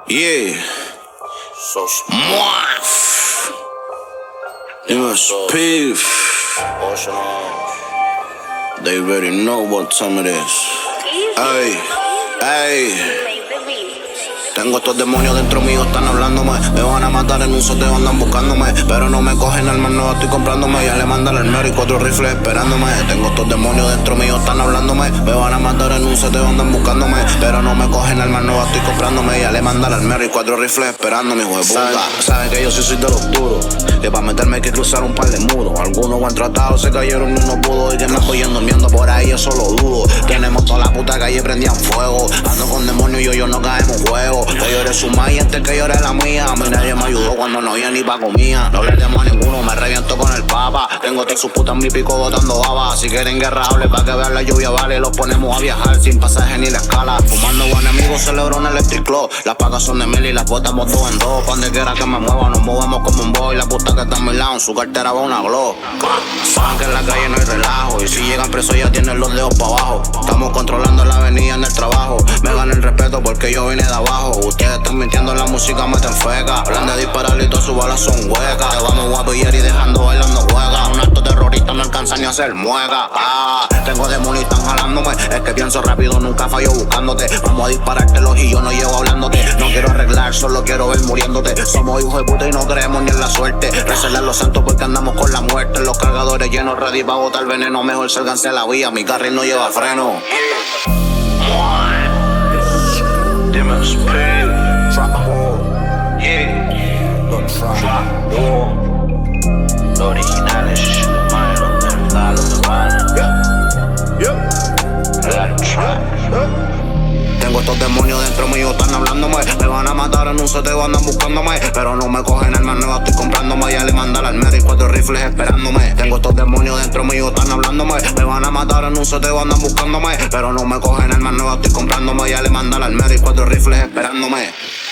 Yeah. So Muaf. Dime Spiff. They already know what time it is. Ay, ay. Tengo estos demonios dentro mío, están hablándome. Me van a matar en un soteo, andan buscándome. Pero no me cogen armas nuevas, estoy comprándome. Ya le mandan el mero y 4 rifles esperándome. Tengo estos demonios dentro mío, están hablándome. Me van a matar en un soteo, andan buscándome. Pero no me cogen armas nuevas, estoy comprándome. Ya le mandan el mero y 4 rifles esperándome, hijo de puta. Saben que yo sí soy de los duros, que para meterme hay que cruzar un par de muros. Algunos han tratado, se cayeron y uno pudo. Y que me apoyen durmiendo por ahí, yo solo dudo. Tenemos toda la puta calle prendían fuego. Ando con demonios y yo no caemos juego. Que llore su maíz antes que llore la mía. A mí nadie me ayudó cuando no había ni pa' comida. No le demos a ninguno, me reviento con el papa. Tengo todas sus putas en mi pico botando baba. Si quieren guerra, hable pa' que vean la lluvia, vale. Los ponemos a viajar sin pasaje ni la escala. Fumando buen amigo, celebro en el Electric Club. Las pacas son de 1000 y las botamos 2 en 2. Donde quiera que me mueva, nos movemos como un boy. La puta que está a mi lado, en su cartera va una glow. Saben que en la calle no hay relajo. Y si llegan presos ya tienen los dedos pa' abajo. Estamos controlando la avenida en el trabajo. Me ganan el respeto porque yo vine de abajo. Ustedes están mintiendo en la música, meten feca. Hablan de disparar y todas sus balas son huecas. Te vamos a pillar y dejando bailando juega. Un acto terrorista no alcanza ni a hacer mueca. Tengo demonios y están jalándome. Es que pienso rápido, nunca fallo buscándote. Vamos a disparártelos y yo no llego hablándote. No quiero arreglar, solo quiero ver muriéndote. Somos hijos de puta y no creemos ni en la suerte. Recerle a los santos porque andamos con la muerte. Los cargadores llenos, ready pa' botar veneno. Mejor sálganse la vía, mi carril no lleva freno. Dime Spiff. Los originales, tengo estos demonios dentro mío, están hablándome. Me van a matar en un soteo, andan buscándome. Pero no me cogen armas nuevas, estoy comprándome. Ya le mandan al mero y 4 rifles esperándome. Tengo estos demonios dentro mío, están hablándome. Me van a matar en un soteo, andan buscándome. Pero no me cogen armas nuevas, estoy comprándome. Ya le mandan al mero y 4 rifles esperándome.